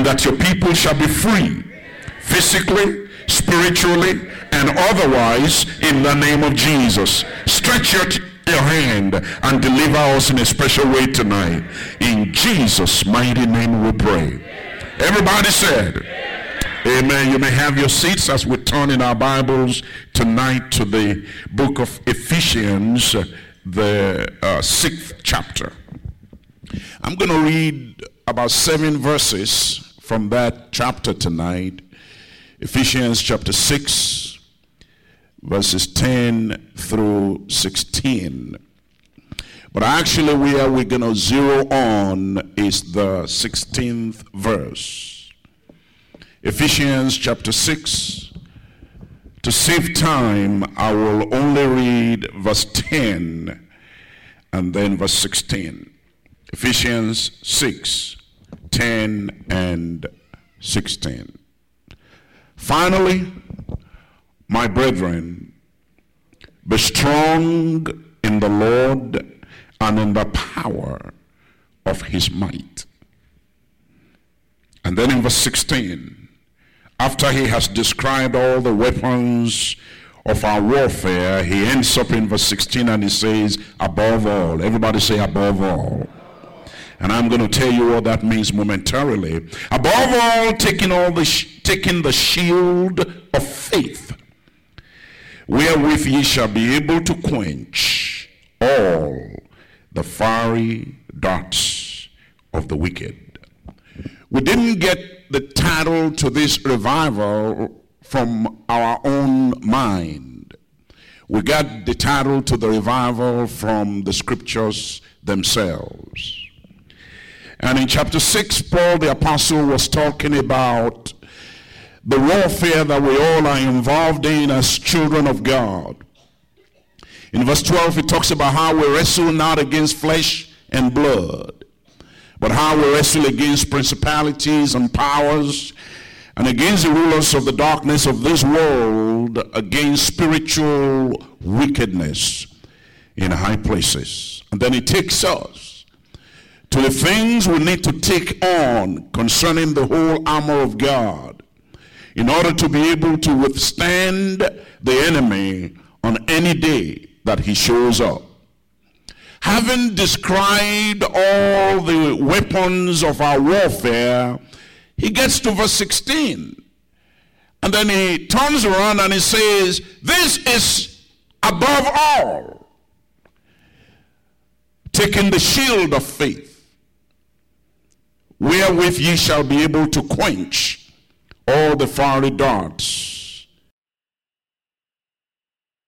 and that your people shall be free, physically, spiritually, and otherwise, in the name of Jesus. Stretch your hand and deliver us in a special way tonight. In Jesus' mighty name we pray. Everybody said, amen. You may have your seats as we turn in our Bibles tonight to the book of Ephesians, the 6th chapter. I'm going to read about 7 verses from that chapter tonight. Ephesians chapter 6, verses 10 through 16. But actually where we're going to zero on is the 16th verse. Ephesians chapter 6. To save time, I will only read verse 10 and then verse 16. Ephesians 6, 10 and 16. Finally, my brethren, be strong in the Lord and in the power of his might. And then in verse 16, after he has described all the weapons of our warfare, he ends up in verse 16 and he says, above all. Everybody say, above all. And I'm going to tell you what that means momentarily. Above all, taking the shield of faith, wherewith ye shall be able to quench all the fiery darts of the wicked. We didn't get the title to this revival from our own mind. We got the title to the revival from the scriptures themselves. And in chapter 6, Paul the apostle was talking about the warfare that we all are involved in as children of God. In verse 12, he talks about how we wrestle not against flesh and blood, but how we wrestle against principalities and powers and against the rulers of the darkness of this world, against spiritual wickedness in high places. And then he takes us to the things we need to take on concerning the whole armor of God in order to be able to withstand the enemy on any day that he shows up. Having described all the weapons of our warfare, he gets to verse 16. And then he turns around and he says, this is above all, taking the shield of faith, wherewith ye shall be able to quench all the fiery darts